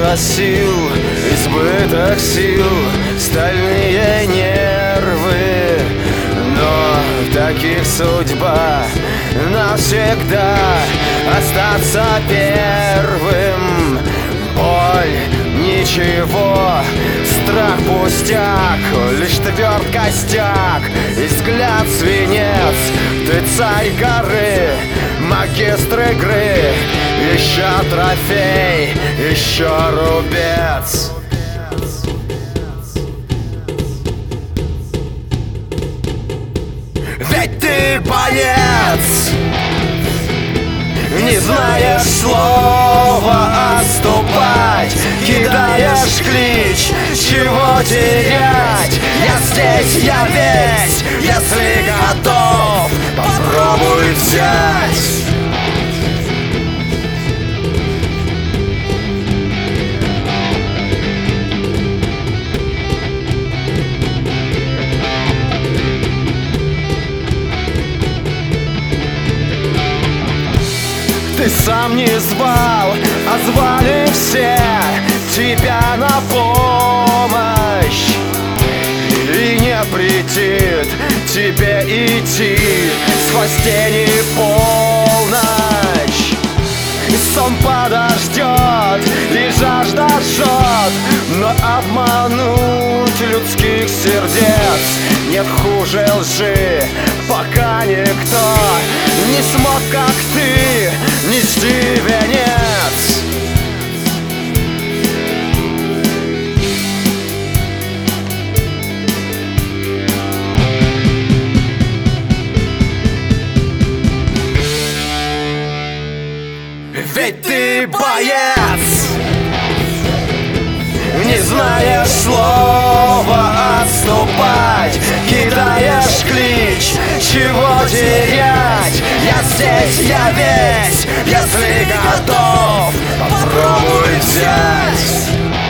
сил, избыток сил, стальные нервы. Но таких судьба навсегда остаться первым. Боль ничего, страх пустяк, лишь тверд костяк и взгляд свинец. Ты царь горы, магистр игры, еще трофей, еще рубец. Ведь ты боец, не знаешь слова отступать, кидаешь клич, чего терять. Я здесь, я весь, если готов, попробуй взять. Ты сам не звал, а звали все тебя на помощь. И не претит тебе идти сквозь тени полночь. Сон подождет и жажда жжет, но обмануть людских сердец нет хуже лжи, пока никто не смог, как ты, нести венец. Ведь ты боец, не знаешь слова отступать, кидаешь клич, чего терять. Я здесь, я весь, если готов, попробуй взять.